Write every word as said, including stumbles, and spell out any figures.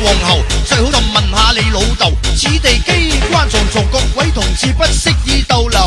皇后，最好就問下你老豆。此地機關重重，各位同事不適宜逗留。